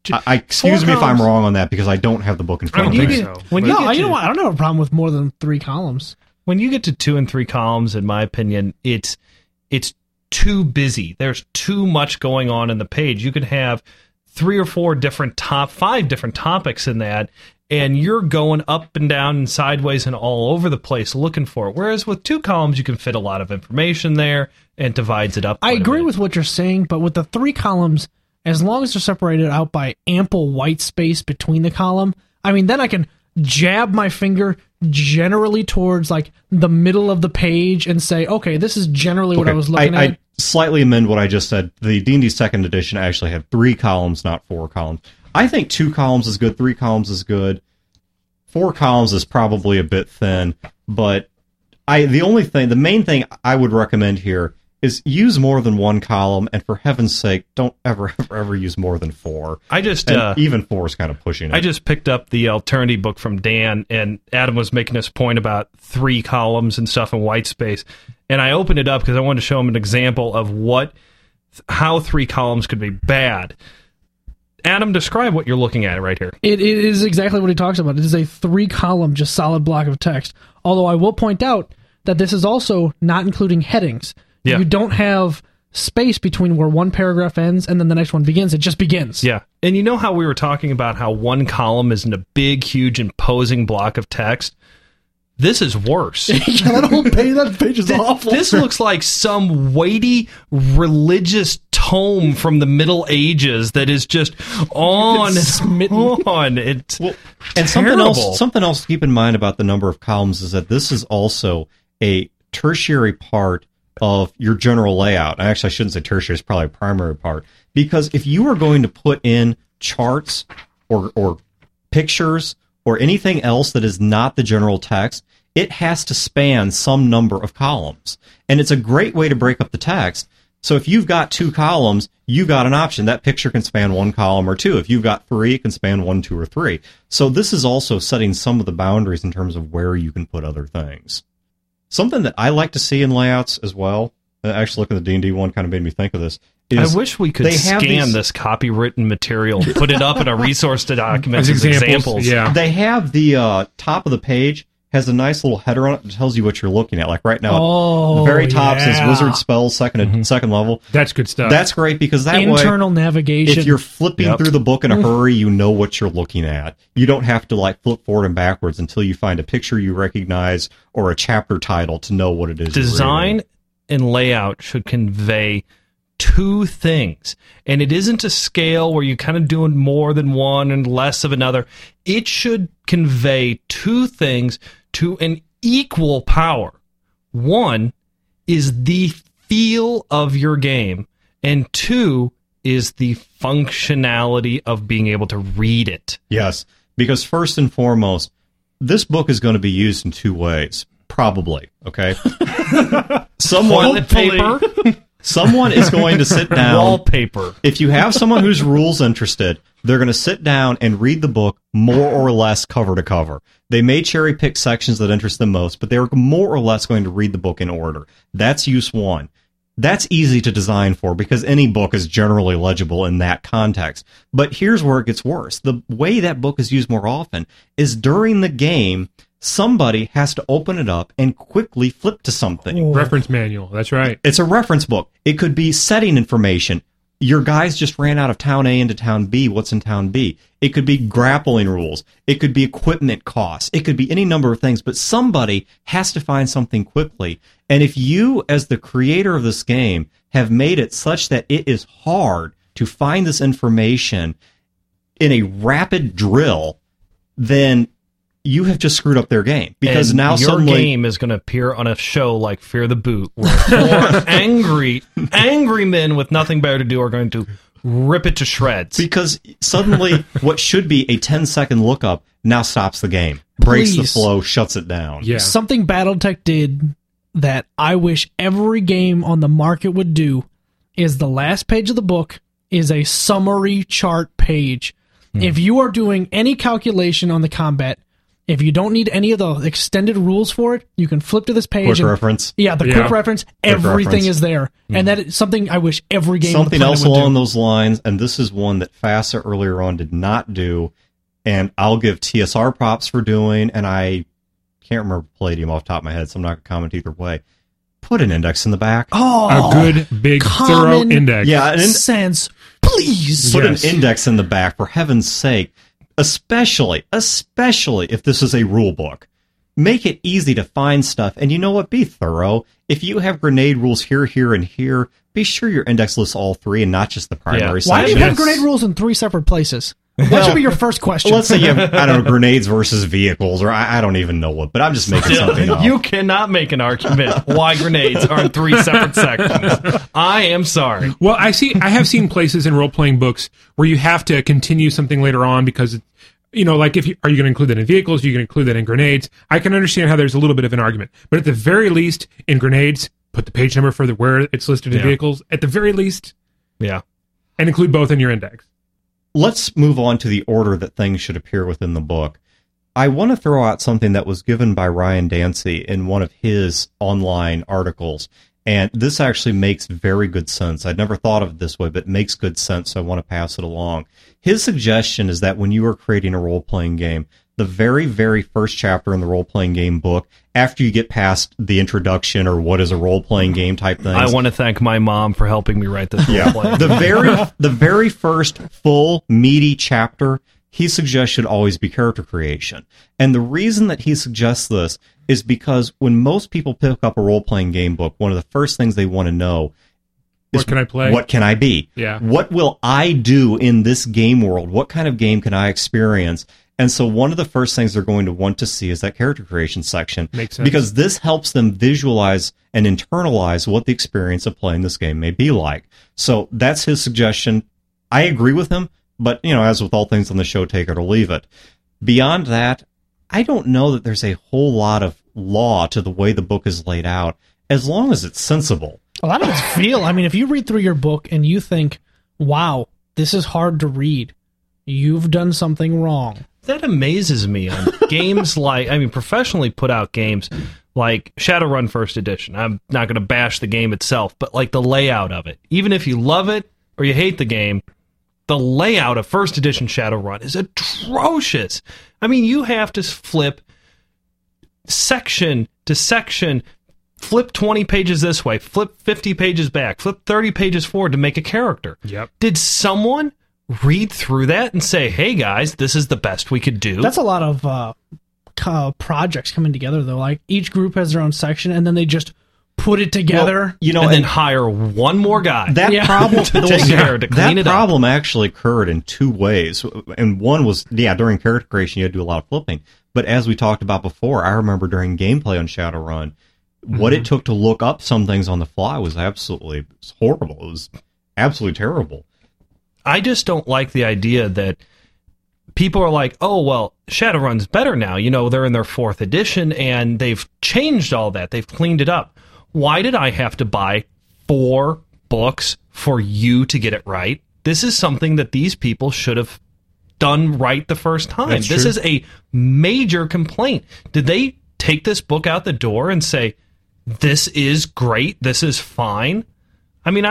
Excuse me if I'm wrong on that because I don't have the book in front of me. You know what? I don't have a problem with more than 3 columns. When you get to 2 and 3 columns, in my opinion, it's too busy. There's too much going on in the page. You could have 3 or 4 different 5 different topics in that, and you're going up and down and sideways and all over the place looking for it. Whereas with 2 columns, you can fit a lot of information there and divides it up. I agree with what you're saying, but with the 3 columns, as long as they're separated out by ample white space between the column, I mean, then I can jab my finger generally towards like the middle of the page and say, okay, this is generally what I was looking at. I slightly amend what I just said. The D&D 2nd edition actually had 3 columns, not 4 columns. I think 2 columns is good, 3 columns is good. 4 columns is probably a bit thin, but the main thing I would recommend here is use more than 1 column, and for heaven's sake, don't ever use more than 4. Even 4 is kind of pushing it. I just picked up the Alternity book from Dan, and Adam was making this point about 3 columns and stuff in white space, and I opened it up because I wanted to show him an example of how 3 columns could be bad. Adam, describe what you're looking at right here. It is exactly what he talks about. It is a 3-column, just solid block of text. Although I will point out that this is also not including headings. Yeah. You don't have space between where one paragraph ends and then the next one begins. It just begins. Yeah. And you know how we were talking about how 1 column isn't a big, huge, imposing block of text? This is worse. That page is awful. This looks like some weighty religious tome from the Middle Ages that is just on. It's and something else to keep in mind about the number of columns is that this is also a tertiary part of your general layout. Actually, I shouldn't say tertiary; it's probably a primary part, because if you are going to put in charts or pictures or anything else that is not the general text, it has to span some number of columns, and it's a great way to break up the text. So if you've got 2 columns, you've got an option. That picture can span 1 column or 2. If you've got 3, it can span 1, 2, or 3. So this is also setting some of the boundaries in terms of where you can put other things. Something that I like to see in layouts as well, actually looking at the D&D one kind of made me think of this, is I wish we could scan this copywritten material, put it up in a resource document as examples. Yeah. They have the top of the page has a nice little header on it that tells you what you're looking at. Like right now, the very top says Wizard Spells, second level. That's good stuff. That's great because that internal navigation. If you're flipping through the book in a hurry, you know what you're looking at. You don't have to like flip forward and backwards until you find a picture you recognize or a chapter title to know what it is. Design and layout should convey 2 things, and it isn't a scale where you're kind of doing more than one and less of another. It should convey 2 things to an equal power. 1 is the feel of your game, and 2 is the functionality of being able to read it. Yes, because first and foremost, this book is going to be used in 2 ways, probably. Okay, Toilet paper. Someone is going to sit down. Wallpaper. If you have someone who's rules interested, they're going to sit down and read the book more or less cover to cover. They may cherry pick sections that interest them most, but they're more or less going to read the book in order. That's use 1. That's easy to design for because any book is generally legible in that context. But here's where it gets worse. The way that book is used more often is during the game, somebody has to open it up and quickly flip to something. Reference manual, that's right. It's a reference book. It could be setting information. Your guys just ran out of town A into town B. What's in town B? It could be grappling rules. It could be equipment costs. It could be any number of things, but somebody has to find something quickly. And if you, as the creator of this game, have made it such that it is hard to find this information in a rapid drill, then you have just screwed up their game. Because and now your suddenly game is going to appear on a show like Fear the Boot, where 4 angry men with nothing better to do are going to rip it to shreds. Because suddenly what should be a 10-second lookup now stops the game, breaks the flow, shuts it down. Yeah. Something BattleTech did that I wish every game on the market would do is the last page of the book is a summary chart page. If you are doing any calculation on the combat, If you don't need any of the extended rules for it, you can flip to this page. Quick and, reference. Yeah, the Yeah. quick reference. Everything reference. is there. And that is something I wish every game Something on the else planet would along do. those lines, and this is one that FASA earlier on did not do, and I'll give TSR props for doing, and I can't remember Palladium off the top of my head, so I'm not going to comment either way. Put an index in the back. Oh, A good, big, thorough common index. Yeah, an sense. Please. Put Yes. an index in the back, for heaven's sake. Especially if this is a rule book. Make it easy to find stuff, and you know what? Be thorough. If you have grenade rules here, here, and here, be sure your index lists all three and not just the primary Why do section. you have grenade rules in 3 separate places? That Well, should be your first question. Let's say you have, I don't know, grenades versus vehicles, or I don't even know what, but I'm just making something up. You cannot make an argument why grenades are in 3 separate sections. I am sorry. Well, I have seen places in role-playing books where you have to continue something later on because, like are you going to include that in vehicles? Are you going to include that in grenades? I can understand how there's a little bit of an argument. But at the very least, in grenades, put the page number for where it's listed in Yeah. vehicles. At the very least, Yeah. and include both in your index. Let's move on to the order that things should appear within the book. I want to throw out something that was given by Ryan Dancy in one of his online articles, and this actually makes very good sense. I'd never thought of it this way, but it makes good sense, so I want to pass it along. His suggestion is that when you are creating a role-playing game, the very, very first chapter in the role-playing game book, after you get past the introduction or what is a role-playing game type thing, I want to thank my mom for helping me write this yeah. role play. The very first full meaty chapter he suggests should always be character creation. And the reason that he suggests this is because when most people pick up a role-playing game book, one of the first things they want to know is What can I play? What can I be? Yeah. What will I do in this game world? What kind of game can I experience? And so one of the first things they're going to want to see is that character creation section. Makes sense. Because this helps them visualize and internalize what the experience of playing this game may be like. So that's his suggestion. I agree with him, but, as with all things on the show, take it or leave it. Beyond that, I don't know that there's a whole lot of law to the way the book is laid out, as long as it's sensible. A lot of it's feel. I mean, if you read through your book and you think, wow, this is hard to read, you've done something wrong. That amazes me on games professionally put out games like Shadowrun First Edition. I'm not going to bash the game itself, but like the layout of it. Even if you love it or you hate the game, the layout of First Edition Shadowrun is atrocious. I mean, you have to flip section to section, flip 20 pages this way, flip 50 pages back, flip 30 pages forward to make a character. Yep. Did someone read through that and say, hey guys, this is the best we could do? That's a lot of projects coming together, though. Like, each group has their own section, and then they just put it together. Well, and then hire one more guy. That Yeah. problem To take care to clean that it up. problem actually occurred in two ways. And one was, during character creation, you had to do a lot of flipping. But as we talked about before, I remember during gameplay on Shadowrun, what it took to look up some things on the fly was absolutely horrible. It was absolutely terrible. I just don't like the idea that people are like, oh, well, Shadowrun's better now. They're in their 4th edition, and they've changed all that. They've cleaned it up. Why did I have to buy 4 books for you to get it right? This is something that these people should have done right the first time. That's This true. is a major complaint. Did they take this book out the door and say, this is great, this is fine? I mean,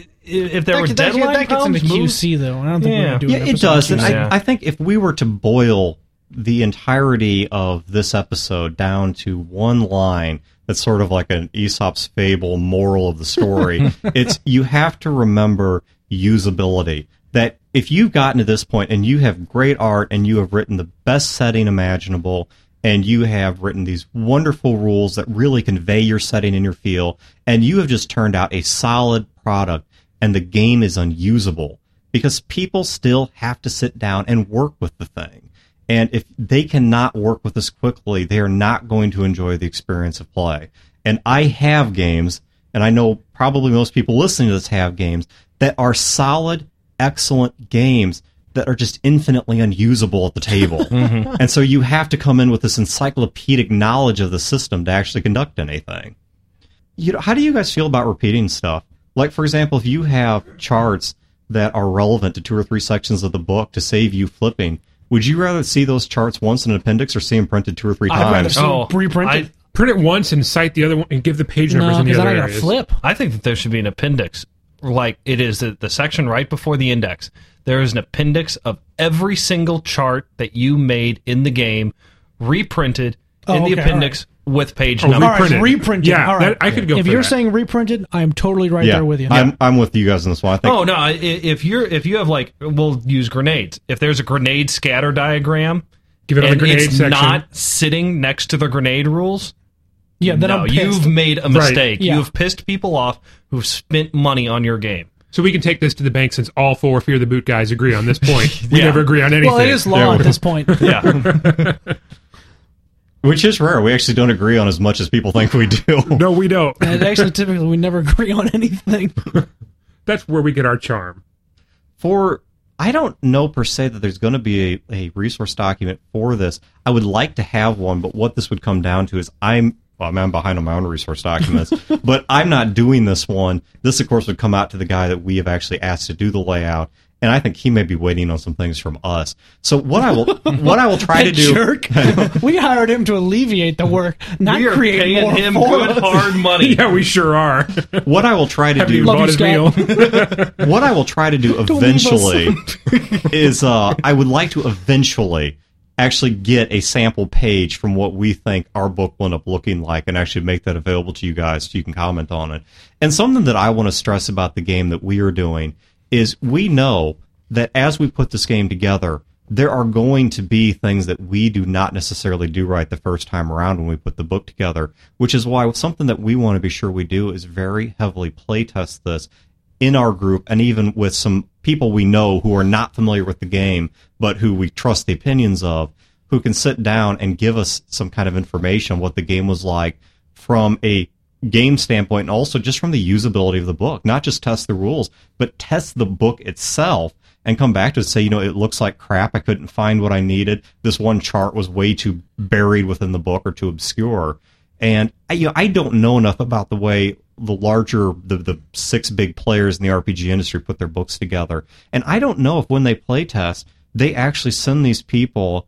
if there were deadline that gets into problems, moves- QC, though. I don't think we're Yeah. going to do Yeah, an it episode on does. And QC. Yeah. I think if we were to boil the entirety of this episode down to one line that's sort of like an Aesop's fable moral of the story, it's you have to remember usability. That if you've gotten to this point and you have great art and you have written the best setting imaginable and you have written these wonderful rules that really convey your setting and your feel, and you have just turned out a solid product and the game is unusable because people still have to sit down and work with the thing. And if they cannot work with this quickly, they are not going to enjoy the experience of play. And I have games, and I know probably most people listening to this have games, that are solid, excellent games that are just infinitely unusable at the table. And so you have to come in with this encyclopedic knowledge of the system to actually conduct anything. How do you guys feel about repeating stuff? Like, for example, if you have charts that are relevant to 2 or 3 sections of the book to save you flipping, Would you rather see those charts once in an appendix or see them printed 2 or 3 I'd rather times? see them reprinted. Print it once and cite the other one and give the page numbers No, in the because other then I gotta areas. flip. I think that there should be an appendix, like it is the section right before the index. There is an appendix of every single chart that you made in the game, reprinted in the okay, appendix with page Oh, numbers. All right, reprinted. Yeah, all right. I could go If for you're that. saying reprinted, I am totally right Yeah, there with you. I'm with you guys on this one. I think Oh no! If you have like, we'll use grenades. If there's a grenade scatter diagram, Give it on the and grenade it's section. not sitting next to the grenade rules, Yeah, then no, I'm pissed. you've made a mistake. Yeah. You've pissed people off who've spent money on your game. So we can take this to the bank since all 4 Fear the Boot guys agree on this point. We Yeah. never agree on anything. Well, it is law Yeah, at this point. Yeah, which is rare. We actually don't agree on as much as people think we do. No, we don't. And actually, typically, we never agree on anything. That's where we get our charm. I don't know per se that there's going to be a resource document for this. I would like to have one, but what this would come down to is I'm behind on my own resource documents, but I'm not doing this one. This, of course, would come out to the guy that we have actually asked to do the layout, and I think he may be waiting on some things from us. So what I will try to do. Jerk. We hired him to alleviate the work, not we are create paying more him for good us. hard money. Yeah, we sure are. What I will try to Haven't even do. Love bought you, his Scott. meal. What I will try to do eventually is I would like to eventually actually get a sample page from what we think our book will end up looking like and actually make that available to you guys so you can comment on it. And something that I want to stress about the game that we are doing is we know that as we put this game together, there are going to be things that we do not necessarily do right the first time around when we put the book together, which is why something that we want to be sure we do is very heavily playtest this in our group and even with some people we know who are not familiar with the game, but who we trust the opinions of, who can sit down and give us some kind of information on what the game was like from a game standpoint and also just from the usability of the book. Not just test the rules, but test the book itself and come back to it and say, it looks like crap. I couldn't find what I needed. This one chart was way too buried within the book or too obscure. And I don't know enough about the way the 6 big players in the RPG industry put their books together. And I don't know if when they play test, they actually send these people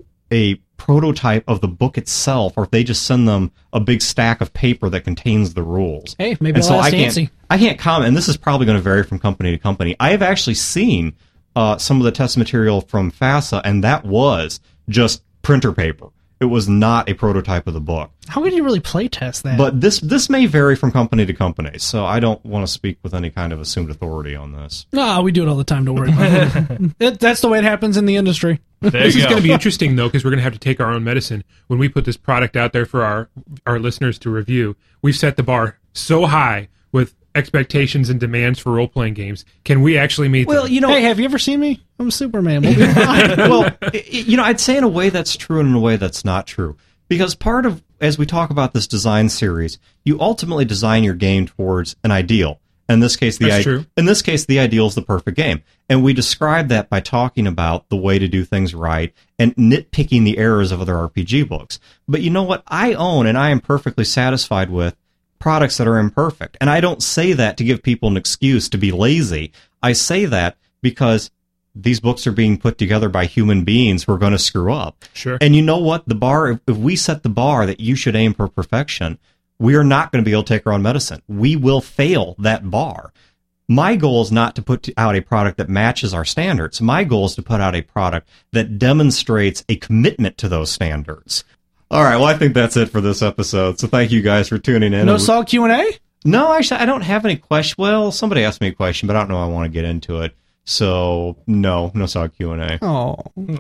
a prototype of the book itself, or if they just send them a big stack of paper that contains the rules. Hey, maybe And so I'll ask I Nancy. can't comment, and this is probably going to vary from company to company. I have actually seen some of the test material from FASA, and that was just printer paper. It was not a prototype of the book. How could you really play test that? But this may vary from company to company, so I don't want to speak with any kind of assumed authority on this. No, we do it all the time. Don't worry about it. That's the way it happens in the industry. There This you is go. going to be interesting, though, because we're going to have to take our own medicine. When we put this product out there for our listeners to review, we've set the bar so high with expectations and demands for role-playing games. Can we actually meet them? Hey, have you ever seen me? I'm Superman. We'll be fine. Well, I'd say in a way that's true and in a way that's not true. Because part of, as we talk about this design series, you ultimately design your game towards an ideal. In this case, the ideal is the perfect game. And we describe that by talking about the way to do things right and nitpicking the errors of other RPG books. But you know what? I own and I am perfectly satisfied with products that are imperfect. And I don't say that to give people an excuse to be lazy. I say that because these books are being put together by human beings who are going to screw up. Sure. And you know what? The bar, if we set the bar that you should aim for perfection, we are not going to be able to take our own medicine. We will fail that bar. My goal is not to put out a product that matches our standards. My goal is to put out a product that demonstrates a commitment to those standards. All right, well, I think that's it for this episode. So thank you guys for tuning in. No solid Q&A? No, actually, I don't have any question. Well, somebody asked me a question, but I don't know I want to get into it. So, no solid Q&A. Oh.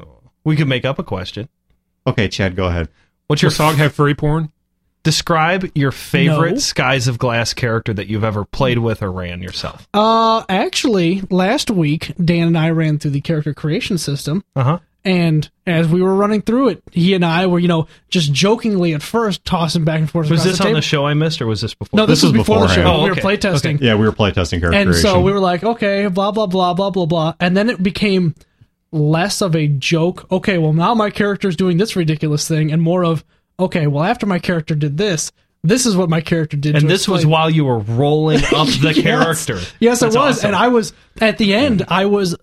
We could make up a question. Okay, Chad, go ahead. What's Your your Sog have furry porn? describe your favorite No. Skies of Glass character that you've ever played with or ran yourself? Actually, last week, Dan and I ran through the character creation system. Uh-huh. And as we were running through it, he and I were, just jokingly at first tossing back and forth. Was across this the on table. the show I missed, or was this before? No, this was before the show. beforehand. We Oh, were okay. playtesting. Yeah, we were playtesting character And creation. so we were like, okay, blah, blah, blah, blah, blah, blah. And then it became less of a joke. Okay, well, now my character's doing this ridiculous thing, and more of, okay, well, after my character did this is what my character did. And to this was explain. while you were rolling up the character. Yes, it That's was. awesome. And I was, at the end, I was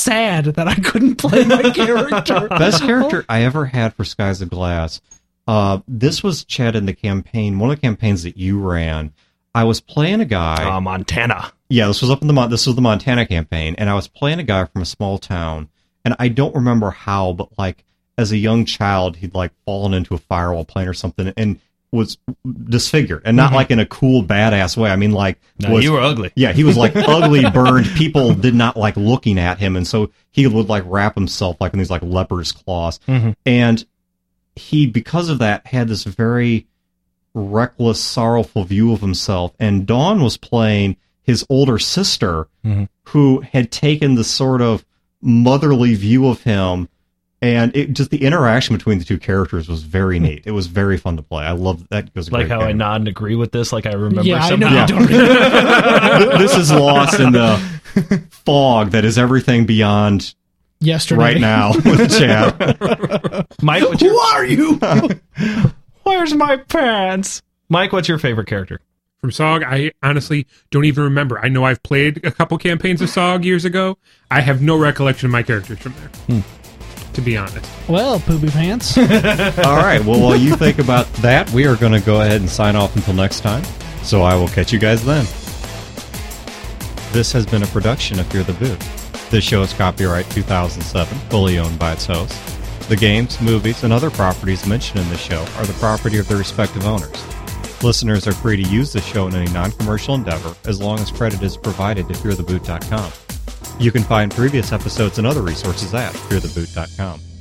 sad that I couldn't play my character. Best character I ever had for Skies of Glass. This was, Chad, in the campaign, one of the campaigns that you ran. I was playing a guy. Montana. Yeah, this was this was the Montana campaign, and I was playing a guy from a small town, and I don't remember how, but like as a young child, he'd like fallen into a fire while playing or something, and was disfigured, and not like in a cool badass way. I mean, like, you were ugly. Yeah, he was like ugly, burned. People did not like looking at him, and so he would like wrap himself like in these like leper's claws, and he, because of that, had this very reckless, sorrowful view of himself. And Dawn was playing his older sister, who had taken the sort of motherly view of him, and it just, the interaction between the two characters was very neat. It was very fun to play. I love that. It was a like great how game. I nod and agree with this, like I remember. Yeah, somehow. I know. This is lost in the fog that is everything beyond Yesterday. right now with Chad. Mike, Who are you? where's my pants? Mike, what's your favorite character? From SOG, I honestly don't even remember. I know I've played a couple campaigns of SOG years ago. I have no recollection of my characters from there, to be honest. Well, poopy pants. All right. Well, while you think about that, we are going to go ahead and sign off until next time. So I will catch you guys then. This has been a production of Fear the Boot. This show is copyright 2007, fully owned by its host. The games, movies, and other properties mentioned in this show are the property of their respective owners. Listeners are free to use this show in any non-commercial endeavor as long as credit is provided to feartheboot.com. You can find previous episodes and other resources at feartheboot.com.